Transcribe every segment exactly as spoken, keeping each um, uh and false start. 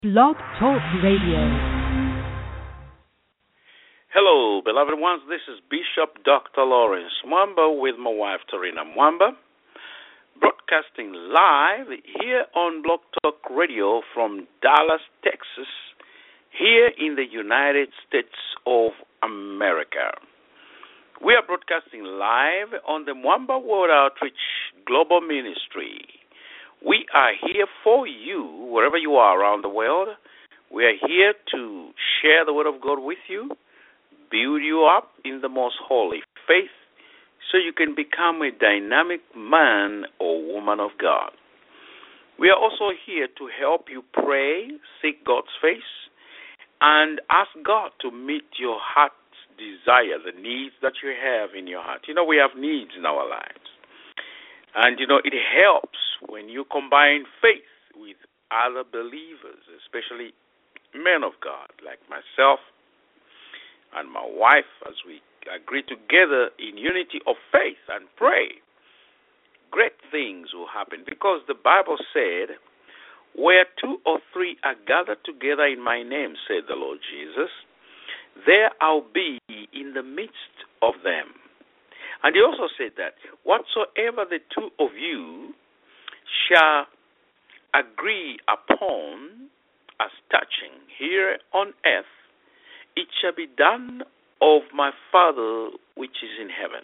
Blog Talk Radio. Hello, beloved ones. This is Bishop Doctor Lawrence Mwamba with my wife, Torina Mwamba, broadcasting live here on Blog Talk Radio from Dallas, Texas, here in the United States of America. We are broadcasting live on the Mwamba World Outreach Global Ministry. We are here for you, wherever you are around the world. We are here to share the Word of God with you, build you up in the most holy faith, so you can become a dynamic man or woman of God. We are also here to help you pray, seek God's face, and ask God to meet your heart's desire, the needs that you have in your heart. You know, we have needs in our lives. And, you know, it helps when you combine faith with other believers, especially men of God like myself and my wife, as we agree together in unity of faith and pray. Great things will happen because the Bible said, where two or three are gathered together in my name, said the Lord Jesus, there I'll be in the midst of them. And he also said that whatsoever the two of you shall agree upon as touching here on earth, it shall be done of my Father which is in heaven.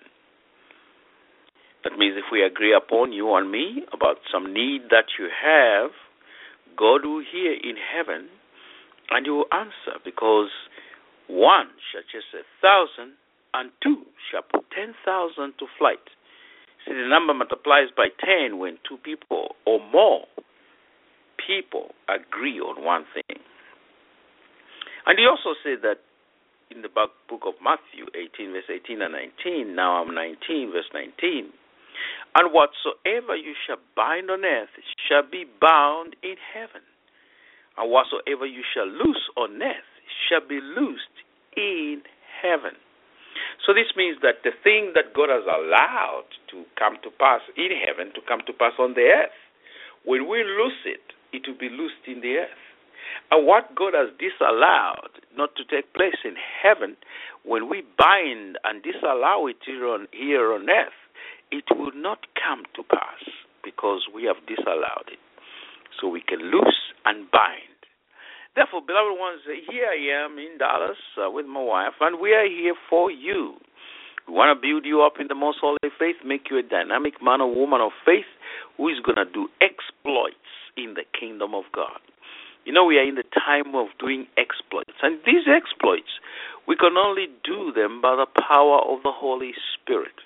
That means if we agree upon, you and me, about some need that you have, God will hear in heaven and you will answer, because one shall chase a thousand and two shall put ten thousand to flight. See, the number multiplies by ten when two people or more people agree on one thing. And he also said that in the book of Matthew eighteen, verse eighteen and nineteen, now I'm nineteen, verse nineteen, and whatsoever you shall bind on earth shall be bound in heaven, and whatsoever you shall loose on earth shall be loosed in heaven. So this means that the thing that God has allowed to come to pass in heaven, to come to pass on the earth, when we loose it, it will be loosed in the earth. And what God has disallowed not to take place in heaven, when we bind and disallow it here on, here on earth, it will not come to pass because we have disallowed it. So we can loose and bind. Therefore, beloved ones, here I am in Dallas uh, with my wife, and we are here for you. We want to build you up in the most holy faith, make you a dynamic man or woman of faith who is going to do exploits in the kingdom of God. You know, we are in the time of doing exploits, and these exploits, we can only do them by the power of the Holy Spirit.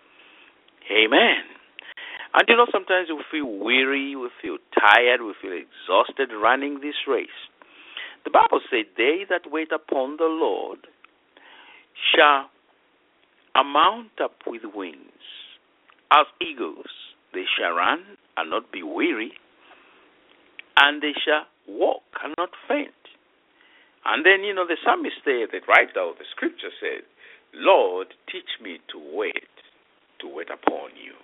Amen. And you know, sometimes we feel weary, we feel tired, we feel exhausted running this race. The Bible said, they that wait upon the Lord shall mount up with wings as eagles. They shall run and not be weary, and they shall walk and not faint. And then, you know, the psalmist said, the writer of the scripture said, Lord, teach me to wait, to wait upon you.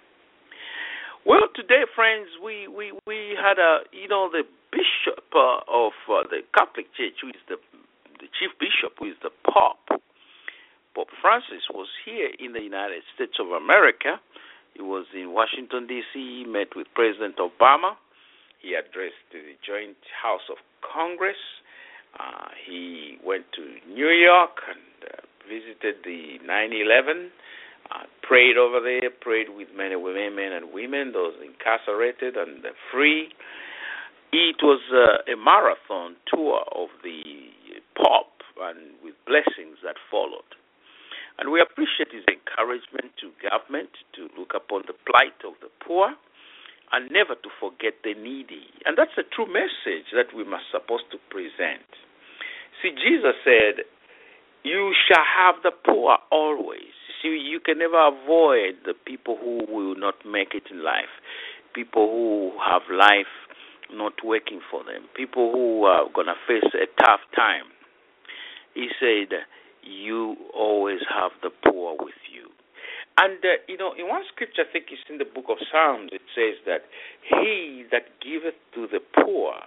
Well, today, friends, we, we, we had a, you know, the bishop uh, of uh, the Catholic Church, who is the, the chief bishop, who is the Pope. Pope Francis was here in the United States of America. He was in Washington, D C, he met with President Obama. He addressed the Joint House of Congress. Uh, he went to New York and uh, visited the nine eleven. Uh, prayed over there, prayed with many women and women, those incarcerated and free. It was uh, a marathon tour of the Pope, and with blessings that followed. And we appreciate his encouragement to government to look upon the plight of the poor and never to forget the needy. And that's a true message that we must supposed to present. See, Jesus said, you shall have the poor always. See, you can never avoid the people who will not make it in life, people who have life not working for them, people who are going to face a tough time. He said, you always have the poor with you. And, uh, you know, in one scripture, I think it's in the book of Psalms, it says that he that giveth to the poor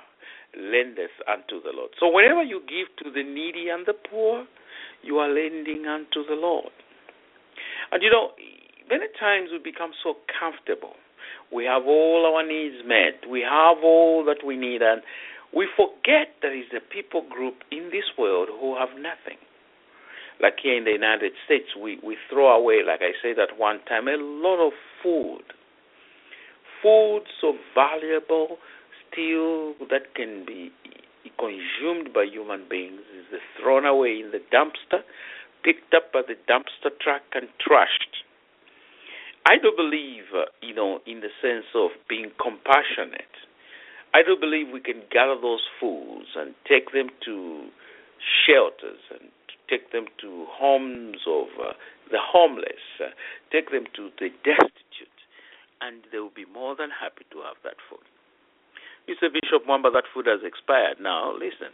lendeth unto the Lord. So whenever you give to the needy and the poor, you are lending unto the Lord. And you know, many times we become so comfortable. We have all our needs met. We have all that we need, and we forget there is a people group in this world who have nothing. Like here in the United States, we, we throw away, like I said at one time, a lot of food. Food so valuable, still that can be consumed by human beings, is thrown away in the dumpster, picked up by the dumpster truck and trashed. I do believe, uh, you know, in the sense of being compassionate, I do believe we can gather those foods and take them to shelters and take them to homes of uh, the homeless, uh, take them to the destitute, and they will be more than happy to have that food. You say, Bishop Mwamba, that food has expired. Now, listen.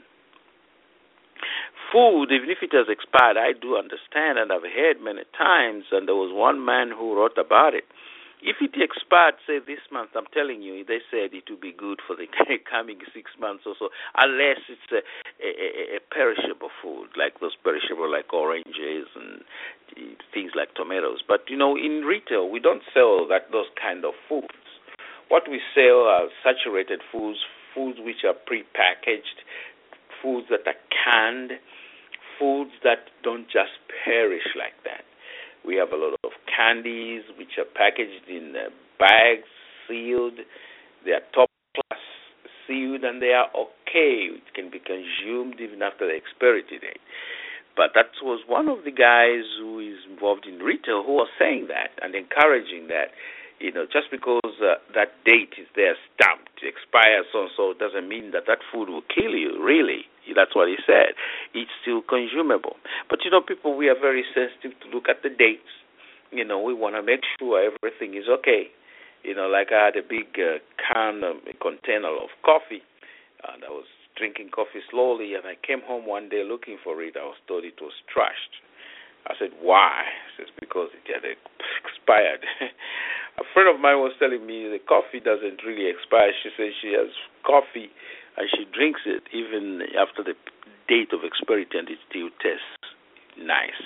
Food, even if it has expired, I do understand, and I've heard many times, and there was one man who wrote about it. If it expired, say, this month, I'm telling you, they said it will be good for the coming six months or so, unless it's a, a, a perishable food, like those perishable, like oranges and things like tomatoes. But, you know, in retail, we don't sell that those kind of foods. What we sell are saturated foods, foods which are pre-packaged, foods that are canned, foods that don't just perish like that. We have a lot of candies which are packaged in uh, bags, sealed. They are top class sealed, and they are okay. It can be consumed even after the expiry date. But that was one of the guys who is involved in retail who was saying that and encouraging that. You know, just because uh, that date is there stamped, expires so-and-so, doesn't mean that that food will kill you, really. That's what he said. It's still consumable. But, you know, people, we are very sensitive to look at the dates. You know, we want to make sure everything is okay. You know, like I had a big uh, can, um, a container of coffee, and I was drinking coffee slowly, and I came home one day looking for it. I was told it was trashed. I said, why? He says, because it had expired. A friend of mine was telling me the coffee doesn't really expire. She says she has coffee and she drinks it even after the date of expiry and it still tastes nice.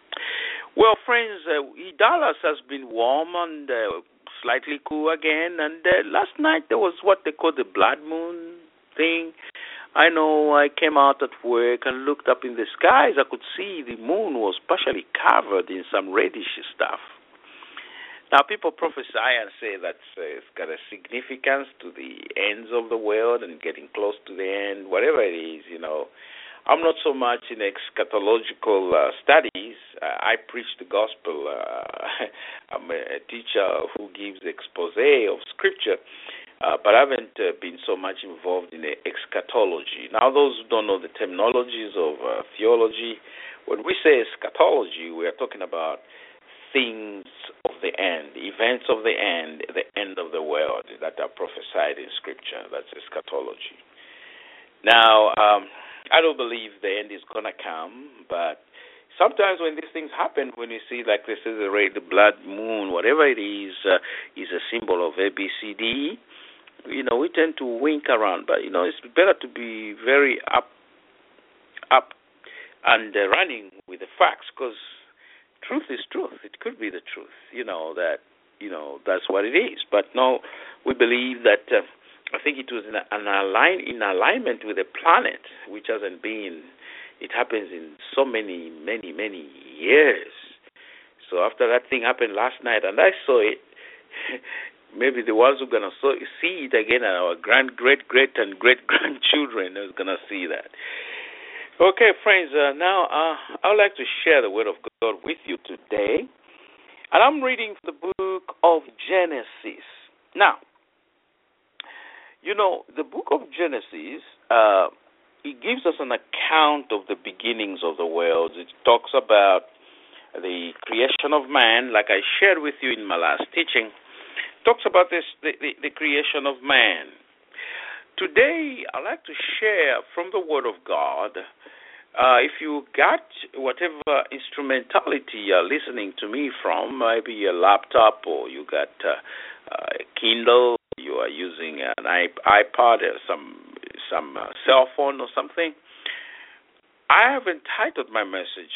Well, friends, uh, Dallas has been warm and uh, slightly cool again. And uh, last night there was what they call the blood moon thing. I know I came out at work and looked up in the skies. I could see the moon was partially covered in some reddish stuff. Now, people prophesy and say that uh, it's got a significance to the ends of the world and getting close to the end, whatever it is, you know. I'm not so much in eschatological uh, studies. Uh, I preach the gospel. Uh, I'm a teacher who gives expose of Scripture. Uh, but I haven't uh, been so much involved in the eschatology. Now, those who don't know the terminologies of uh, theology, when we say eschatology, we are talking about things of the end, events of the end, the end of the world that are prophesied in Scripture. That's eschatology. Now, um, I don't believe the end is going to come, but sometimes when these things happen, when you see, like this is the red, the blood moon, whatever it is, uh, is a symbol of A B C D, you know, we tend to wink around. But, you know, it's better to be very up up and uh, running with the facts, because truth is truth. It could be the truth, you know, that, you know, that's what it is. But no, we believe that, uh, I think it was in, an align, in alignment with the planet, which hasn't been, it happens in so many, many, many years. So after that thing happened last night, and I saw it, maybe the ones who are going to see it again are our grand, great, great, and great-grandchildren who's going to see that. Okay, friends, uh, now uh, I would like to share the Word of God with you today. And I'm reading the book of Genesis. Now, you know, the book of Genesis, uh, it gives us an account of the beginnings of the world. It talks about the creation of man, like I shared with you in my last teaching. It talks about this, the, the, the creation of man. Today, I'd like to share from the Word of God. Uh, if you got whatever instrumentality you're listening to me from, maybe a laptop or you got uh, uh, a Kindle, you are using an iPod or some some uh, cell phone or something. I have entitled my message,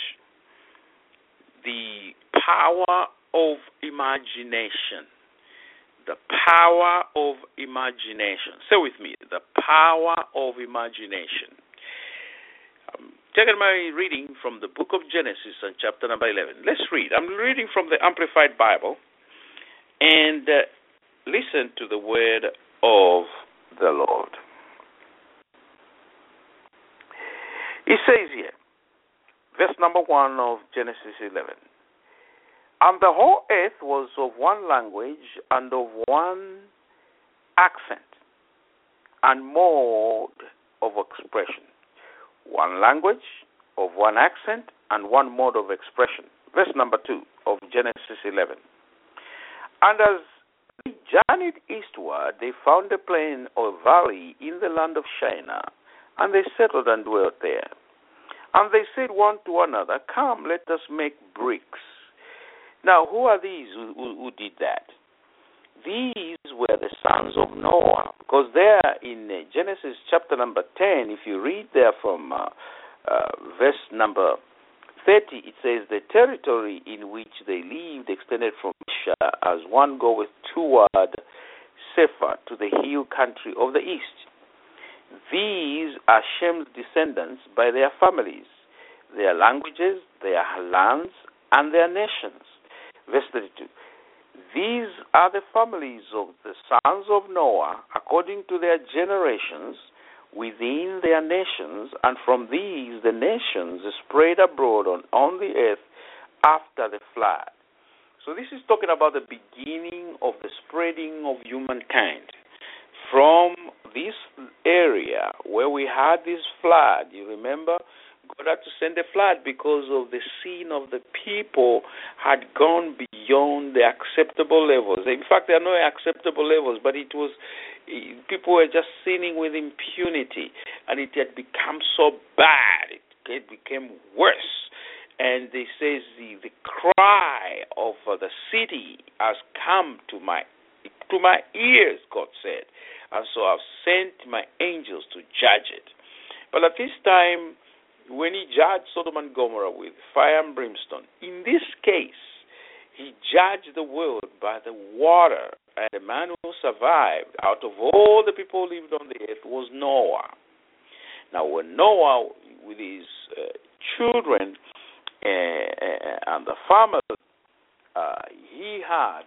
The Power of Imagination. The Power of Imagination. Say with me, the power of imagination. I'm taking my reading from the book of Genesis and chapter number eleven. Let's read. I'm reading from the Amplified Bible, and uh, listen to the word of the Lord. He says here, verse number one of Genesis eleven, and the whole earth was of one language and of one accent and mode of expression. One language, of one accent, and one mode of expression. Verse number two of Genesis eleven. And as they journeyed eastward, they found a plain or valley in the land of Shinar, and they settled and dwelt there. And they said one to another, come, let us make bricks. Now, who are these who, who, who did that? These were the sons of Noah, because there in uh, Genesis chapter number ten, if you read there from uh, uh, verse number thirty, it says, the territory in which they lived extended from Shah as one goeth toward Sephar to the hill country of the east. These are Shem's descendants by their families, their languages, their lands, and their nations. Verse thirty-two. These are the families of the sons of Noah according to their generations within their nations, and from these the nations spread abroad on, on the earth after the flood. So this is talking about the beginning of the spreading of humankind. From this area where we had this flood, you remember, God had to send a flood because of the sin of the people had gone beyond the acceptable levels. In fact, there are no acceptable levels, but it was people were just sinning with impunity, and it had become so bad. It, it became worse. And they says the, the cry of uh, the city has come to my to my ears, God said. And so I've sent my angels to judge it. But at this time, when he judged Sodom and Gomorrah with fire and brimstone, in this case, he judged the world by the water. And the man who survived out of all the people who lived on the earth was Noah. Now, when Noah, with his uh, children uh, and the family, uh, he had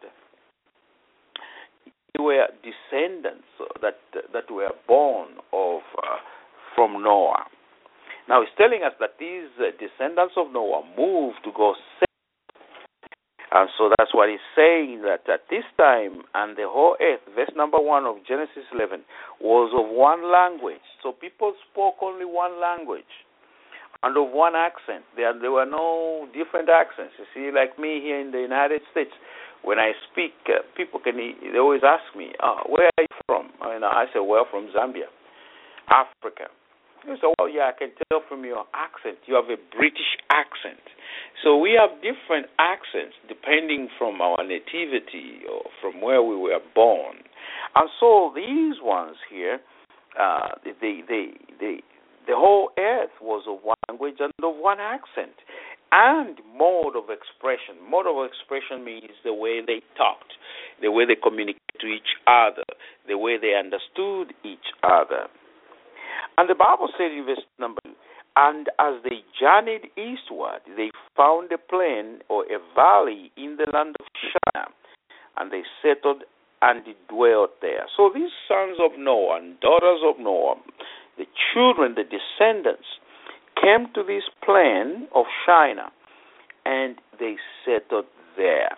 were descendants that that were born of uh, from Noah. Now he's telling us that these uh, descendants of Noah moved to go south, and so that's what he's saying, that at this time and the whole earth, verse number one of Genesis eleven, was of one language. So people spoke only one language and of one accent. There there were no different accents. You see, like me here in the United States. When I speak, uh, people can they always ask me, uh, where are you from? And I say, well, from Zambia, Africa. They say, well, yeah, I can tell from your accent. You have a British accent. So we have different accents depending from our nativity or from where we were born. And so these ones here, uh, they, they, they, the whole earth was of one language and of one accent. And mode of expression. Mode of expression means the way they talked, the way they communicated to each other, the way they understood each other. And the Bible said in verse number two, and as they journeyed eastward, they found a plain or a valley in the land of Shinar, and they settled and dwelt there. So these sons of Noah and daughters of Noah, the children, the descendants, came to this plain of Shinar, and they settled there.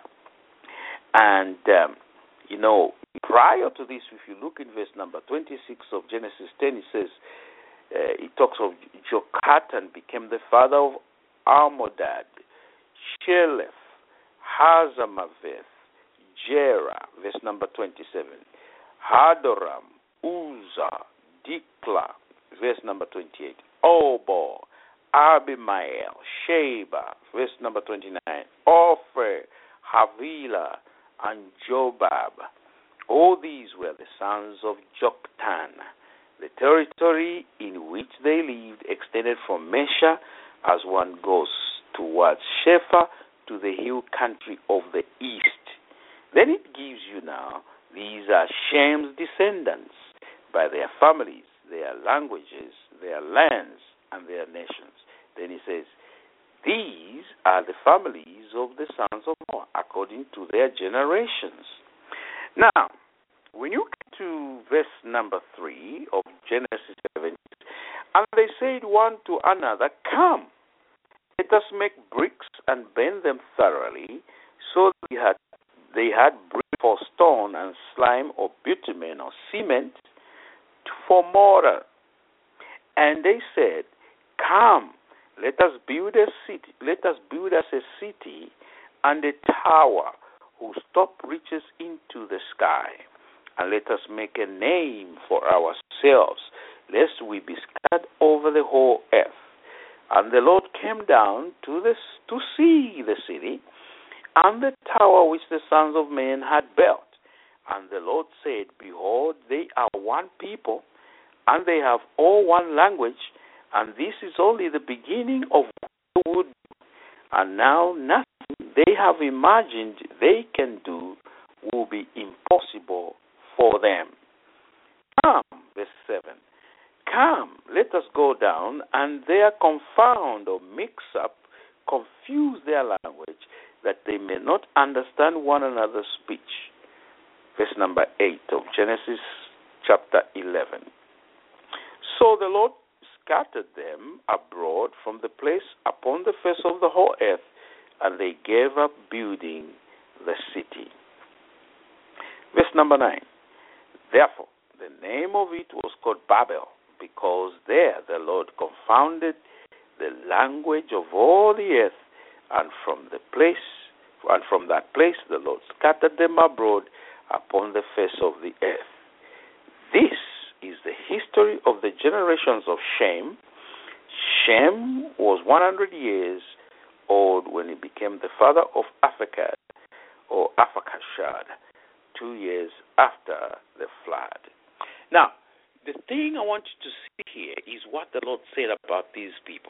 And, um, you know, prior to this, if you look in verse number twenty-six of Genesis ten, it says, uh, it talks of Jokatan became the father of Almodad, Shelef, Hazamaveth, Jerah, verse number twenty-seven, Hadoram, Uzzah, Dikla, verse number twenty-eight, Obor, Abimael, Sheba, verse number twenty-nine, Ophir, Havilah, and Jobab. All these were the sons of Joktan, The territory in which they lived extended from Mesha as one goes towards Shepha to the hill country of the east. Then it gives you now, these are Shem's descendants by their families, their languages, their lands, and their nations. Then he says, these are the families of the sons of Noah according to their generations. Now, when you get to verse number three of Genesis seven, and they said one to another, come, let us make bricks and bend them thoroughly. So they had, they had brick for stone and slime or bitumen or cement for mortar. And they said, come, let us build a city. Let us build us a city and a tower whose top reaches into the sky. And let us make a name for ourselves, lest we be scattered over the whole earth. And the Lord came down to the, to see the city and the tower which the sons of men had built. And the Lord said, behold, they are one people, and they have all one language, and this is only the beginning of what they would do. And now nothing they have imagined they can do will be impossible for them. Come, verse seven. Come, let us go down, and there confound or mix up, confuse their language, that they may not understand one another's speech. Verse number eight of Genesis chapter eleven. So the Lord scattered them abroad from the place upon the face of the whole earth, and they gave up building the city. Verse number nine. Therefore, the name of it was called Babel, because there the Lord confounded the language of all the earth, and from the place, and from that place the Lord scattered them abroad upon the face of the earth. This is the history of the generations of Shem. Shem was one hundred years old when he became the father of Arphaxad, or Arphaxad, two years after the flood. Now, the thing I want you to see here is what the Lord said about these people.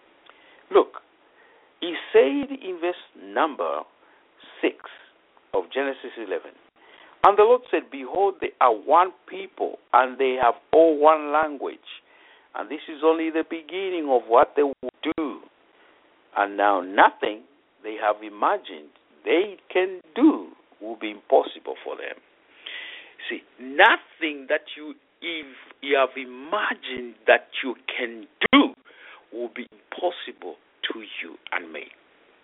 Look, he said in verse number six of Genesis eleven, and the Lord said, behold, they are one people, and they have all one language. And this is only the beginning of what they will do. And now nothing they have imagined they can do will be impossible for them. See, nothing that you, if you have imagined that you can do will be impossible to you and me.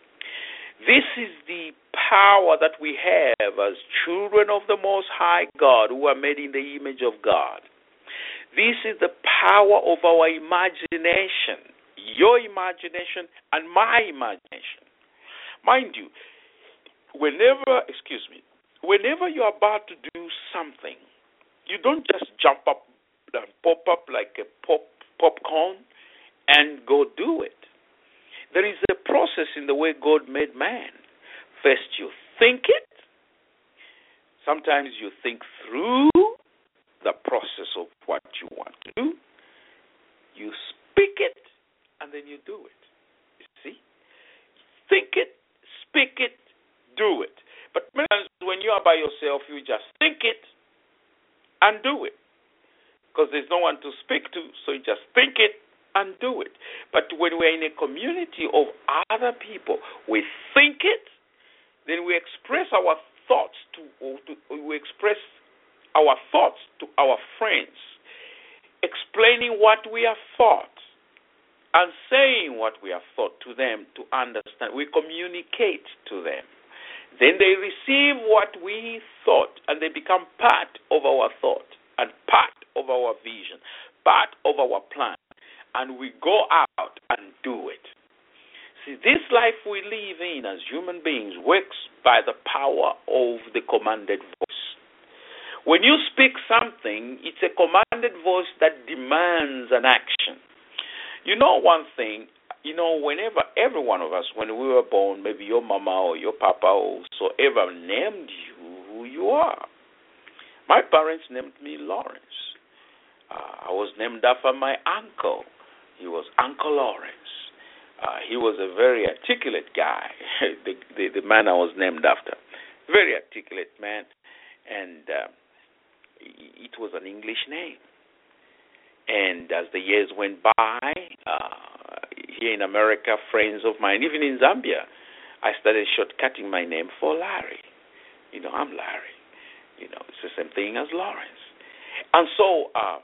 This is the power that we have as children of the Most High God who are made in the image of God. This is the power of our imagination, your imagination and my imagination. Mind you, whenever, excuse me, whenever you're about to do something, you don't just jump up and pop up like a pop popcorn and go do it. There is a process in the way God made man. First you think it. Sometimes you think through the process of what you want to do. You speak it, and then you do it. You see? Think it, speak it, do it. But many times when you are by yourself, you just think it and do it. Because there's no one to speak to, so you just think it and do it. But when we're in a community of other people, we think it, then we express our thoughts to, to we express our thoughts to our friends, explaining what we have thought and saying what we have thought to them to understand. We communicate to them. Then they receive what we thought, and they become part of our thought and part of our vision, part of our plan. And we go out and do it. See, this life we live in as human beings works by the power of the commanded voice. When you speak something, it's a commanded voice that demands an action. You know one thing, you know, whenever every one of us, when we were born, maybe your mama or your papa or whosoever named you who you are. My parents named me Lawrence. Uh, I was named after my uncle. He was Uncle Lawrence. Uh, he was a very articulate guy, the, the, the man I was named after. Very articulate man. And uh, it was an English name. And as the years went by, uh, here in America, friends of mine, even in Zambia, I started shortcutting my name for Larry. You know, I'm Larry. You know, it's the same thing as Lawrence. And so um,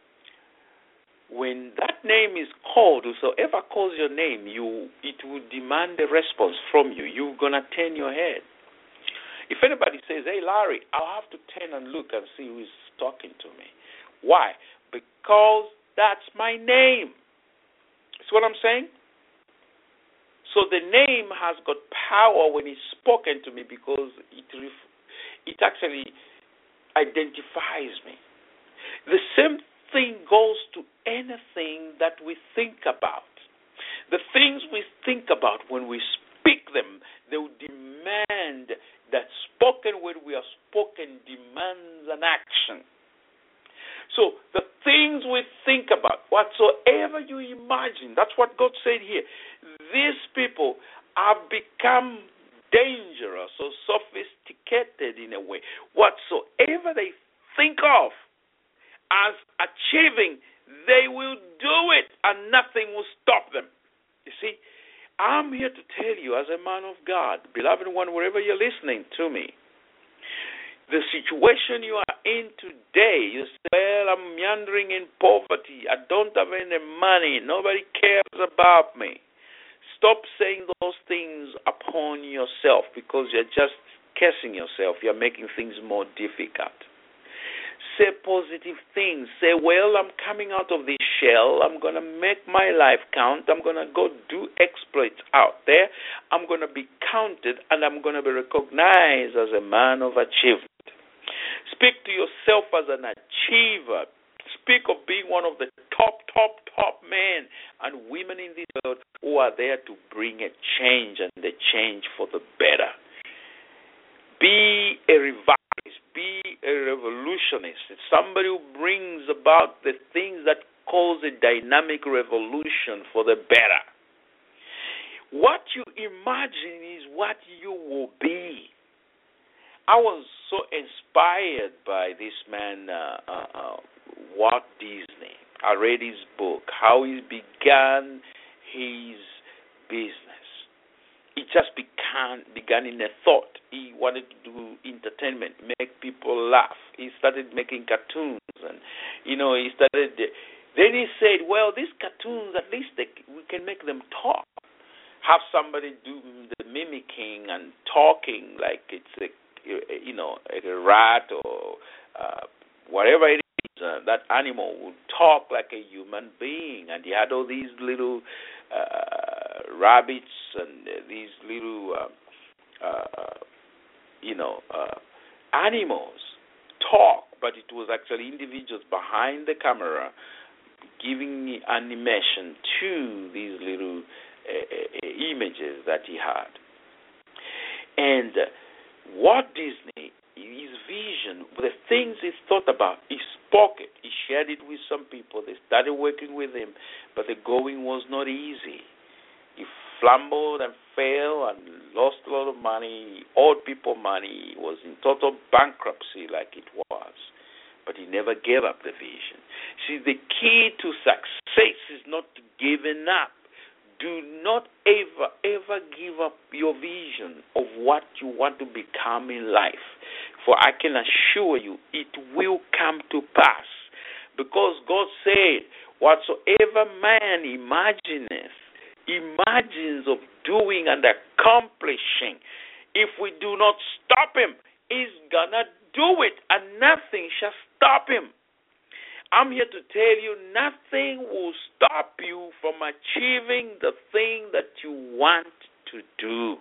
when that name is called, whosoever calls your name, you it will demand a response from you. You're going to turn your head. If anybody says, hey, Larry, I'll have to turn and look and see who is talking to me. Why? Because that's my name. See what I'm saying? So the name has got power when it's spoken to me because it ref- it actually identifies me. The same thing goes to anything that we think about. The things we think about, when we speak them, they will demand that spoken when we are spoken demands an action. So the things we think about, whatsoever you imagine, that's what God said here. These people have become dangerous or sophisticated in a way. Whatsoever they think of as achieving, they will do it and nothing will stop them. You see, I'm here to tell you as a man of God, beloved one, wherever you're listening to me, the situation you are in today, you say, well, I'm meandering in poverty. I don't have any money. Nobody cares about me. Stop saying those things upon yourself because you're just cursing yourself. You're making things more difficult. Say positive things. Say, well, I'm coming out of this shell. I'm going to make my life count. I'm going to go do exploits out there. I'm going to be counted and I'm going to be recognized as a man of achievement. Speak to yourself as an achiever. Speak of being one of the top, top, top men and women in this world who are there to bring a change and a change for the better. Be a revivalist. Be a revolutionist. Somebody who brings about the things that cause a dynamic revolution for the better. What you imagine is what you will be. I was so inspired by this man, uh, uh, uh, Walt Disney. I read his book, how he began his business. It just began, began in a thought. He wanted to do entertainment, make people laugh. He started making cartoons, and you know, he started. Then he said, "Well, these cartoons, at least they, we can make them talk. Have somebody do the mimicking and talking like it's a." You know, a rat or uh, whatever it is, uh, that animal would talk like a human being. And he had all these little uh, rabbits and uh, these little, uh, uh, you know, uh, animals talk, but it was actually individuals behind the camera giving animation to these little uh, images that he had. And uh, Walt Disney, his vision, the things he thought about, he spoke it. He shared it with some people. They started working with him, but the going was not easy. He fumbled and failed and lost a lot of money. He owed people money. He was in total bankruptcy like it was. But he never gave up the vision. See, the key to success is not giving up. Do not ever, ever give up your vision of what you want to become in life. For I can assure you, it will come to pass. Because God said, whatsoever man imagineth, imagines of doing and accomplishing, if we do not stop him, he's going to do it, and nothing shall stop him. I'm here to tell you, nothing will stop you from achieving the thing that you want to do.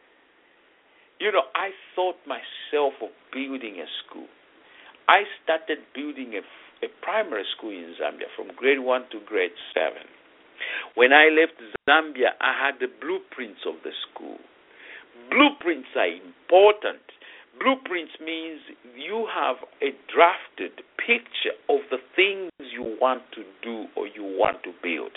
You know, I thought myself of building a school. I started building a, a primary school in Zambia from grade one to grade seven. When I left Zambia, I had the blueprints of the school. Blueprints are important. Blueprints means you have a drafted picture of the things you want to do or you want to build.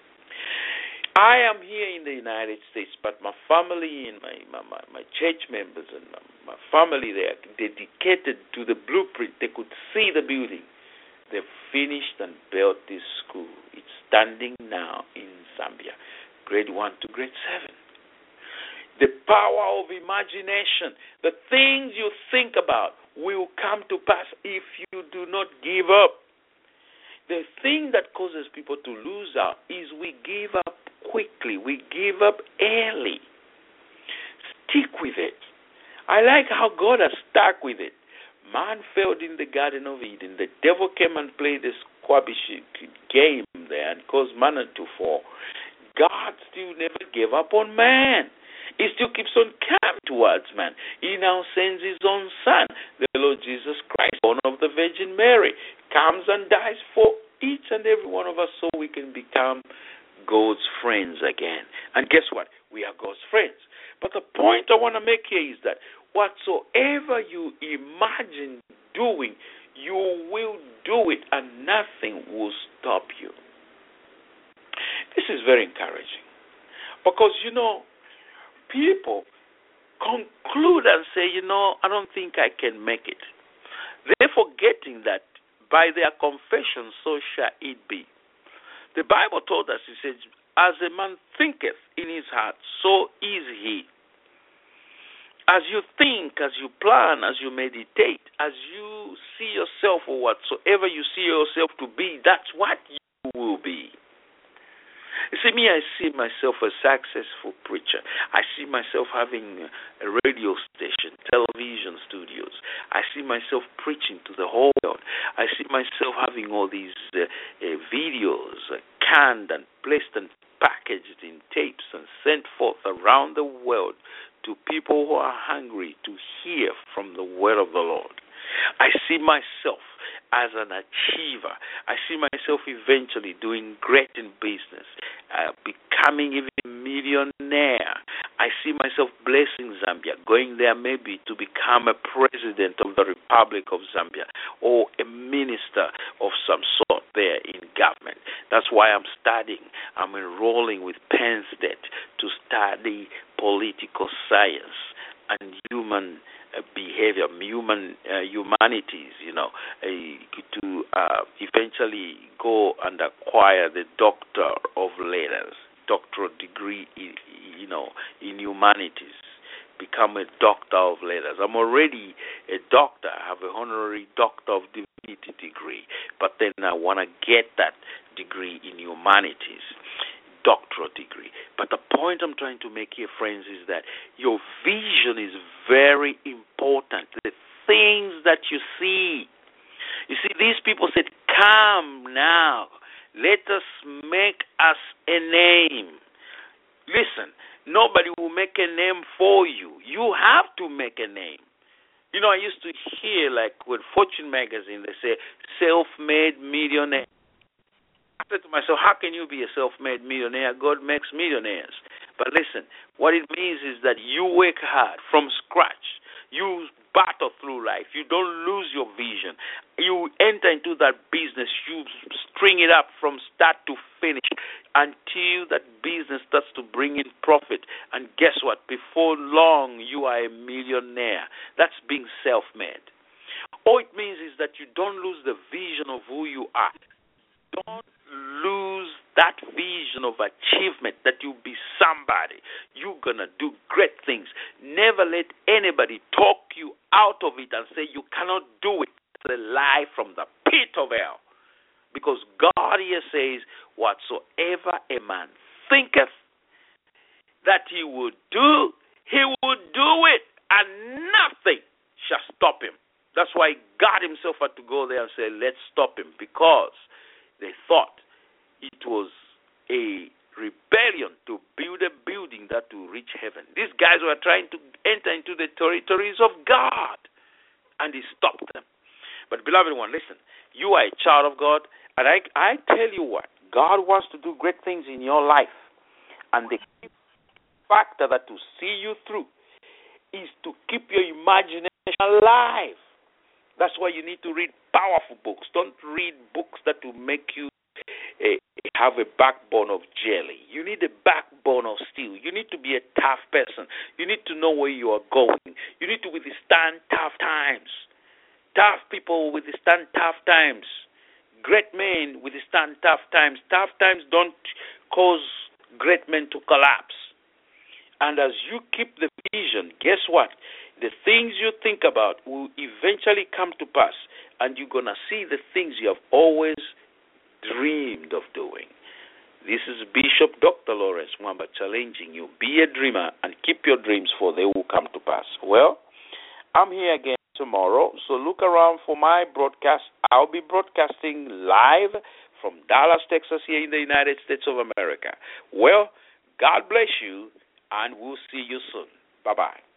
I am here in the United States, but my family and my, my, my, my church members and my, my family, they are dedicated to the blueprint. They could see the building. They've finished and built this school. It's standing now in Zambia, grade one to grade seven. The power of imagination, the things you think about will come to pass if you do not give up. The thing that causes people to lose out is we give up quickly. We give up early. Stick with it. I like how God has stuck with it. Man failed in the Garden of Eden. The devil came and played this squabbish game there and caused man to fall. God still never gave up on man. He still keeps on coming towards man. He now sends his own son, the Lord Jesus Christ, born of the Virgin Mary, comes and dies for each and every one of us so we can become God's friends again. And guess what? We are God's friends. But the point I want to make here is that whatsoever you imagine doing, you will do it and nothing will stop you. This is very encouraging because, you know, people conclude and say, you know, I don't think I can make it. They're forgetting that by their confession, so shall it be. The Bible told us, it says, as a man thinketh in his heart, so is he. As you think, as you plan, as you meditate, as you see yourself or whatsoever you see yourself to be, that's what you will be. You see, me, I see myself a successful preacher. I see myself having a radio station, television studios. I see myself preaching to the whole world. I see myself having all these uh, uh, videos uh, canned and placed and packaged in tapes and sent forth around the world to people who are hungry to hear from the word of the Lord. I see myself as an achiever. I see myself eventually doing great in business, uh, becoming even a millionaire. I see myself blessing Zambia, going there maybe to become a president of the Republic of Zambia or a minister of some sort there in government. That's why I'm studying. I'm enrolling with Penn State to study political science and human uh, behavior, human uh, humanities, you know, uh, to uh, eventually go and acquire the Doctor of Letters, doctorate degree, in, you know, in humanities, become a Doctor of Letters. I'm already a doctor. I have a honorary Doctor of Divinity degree, but then I want to get that degree in humanities, doctorate degree. But the point I'm trying to make here, friends, is that your vision is very important. The things that you see. You see, these people said, come now, let us make us a name. Listen, nobody will make a name for you. You have to make a name. You know, I used to hear, like, with Fortune magazine, they say, self-made millionaire. I said to myself, how can you be a self-made millionaire? God makes millionaires. But listen, what it means is that you work hard from scratch. You battle through life. You don't lose your vision. You enter into that business. You string it up from start to finish until that business starts to bring in profit. And guess what? Before long, you are a millionaire. That's being self-made. All it means is that you don't lose the vision of who you are. Don't lose that vision of achievement, that you'll be somebody. You're going to do great things. Never let anybody talk you out of it and say you cannot do it. It's a lie from the pit of hell. Because God here says, whatsoever a man thinketh that he would do, he would do it, and nothing shall stop him. That's why God himself had to go there and say, let's stop him, because they thought it was a rebellion to build a building that will reach heaven. These guys were trying to enter into the territories of God, and he stopped them. But beloved one, listen, you are a child of God, and I, I tell you what, God wants to do great things in your life, and the factor that to see you through is to keep your imagination alive. That's why you need to read powerful books. Don't read books that will make you uh, have a backbone of jelly. You need a backbone of steel. You need to be a tough person. You need to know where you are going. You need to withstand tough times. Tough people withstand tough times. Great men withstand tough times. Tough times don't cause great men to collapse. And as you keep the vision, guess what? The things you think about will eventually come to pass, and you're going to see the things you have always dreamed of doing. This is Bishop Doctor Lawrence Mwamba challenging you. Be a dreamer and keep your dreams, for they will come to pass. Well, I'm here again tomorrow, so look around for my broadcast. I'll be broadcasting live from Dallas, Texas, here in the United States of America. Well, God bless you, and we'll see you soon. Bye-bye.